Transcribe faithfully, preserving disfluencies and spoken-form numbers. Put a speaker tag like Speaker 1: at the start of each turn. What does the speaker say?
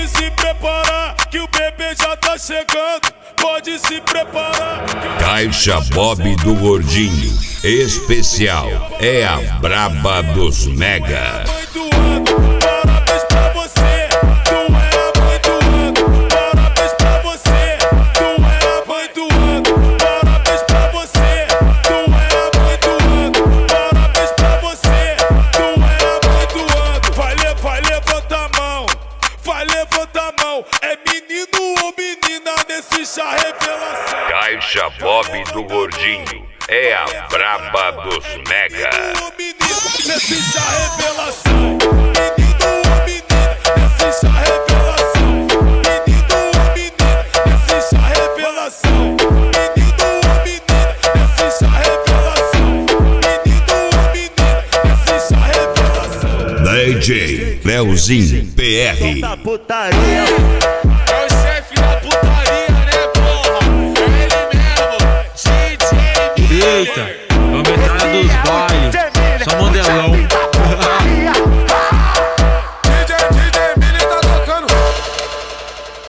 Speaker 1: Pode se preparar que o bebê já tá chegando. Pode se preparar.
Speaker 2: Caixa Bob do Gordinho, especial, é a braba dos mega.
Speaker 1: Parabéns pra você, tu é a mãe do ano. Parabéns pra você, tu é a mãe do ano. Parabéns pra você, tu é a mãe do ano. Parabéns pra você, tu é a mãe do ano. Vai, vai, levanta a mão, vai, levanta a mão. É menino ou menina nesse chá revelação?
Speaker 2: Caixa Bob do Gordinho, é a braba dos mega.
Speaker 1: Menino ou menina nesse chá revelação? Menino ou menina nesse chá revelação? Menino ou menina nesse chá revelação? Menino ou menina nesse chá revelação? Menino ou menina nesse chá revelação?
Speaker 2: D J Leozinho P R.
Speaker 3: Da putaria.
Speaker 4: É o chefe da putaria, né, porra? É ele mesmo, D J Miller.
Speaker 5: Eita, é o metralha dos bailes, só modelão.